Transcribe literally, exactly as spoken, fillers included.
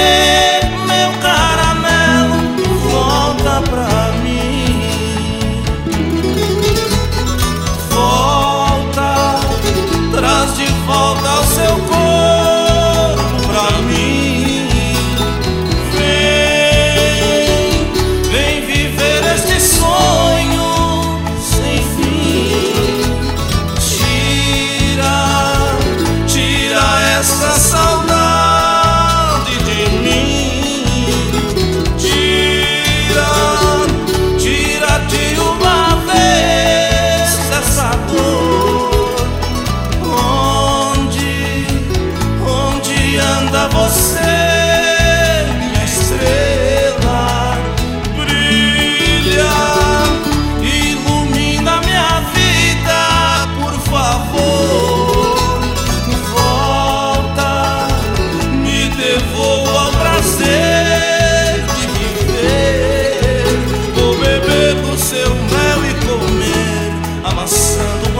meu caramelo, volta pra mim. Volta, traz de volta o seu corpo pra mim. Vem, vem viver este sonho sem fim. Tira, tira essa saudade de mim. Tira, tira de uma vez essa dor. Onde, onde anda você, minha estrela? Brilha, ilumina minha vida, por favor. Volta, me devolva o prazer de viver. Vou beber do seu mel e comer a maçã do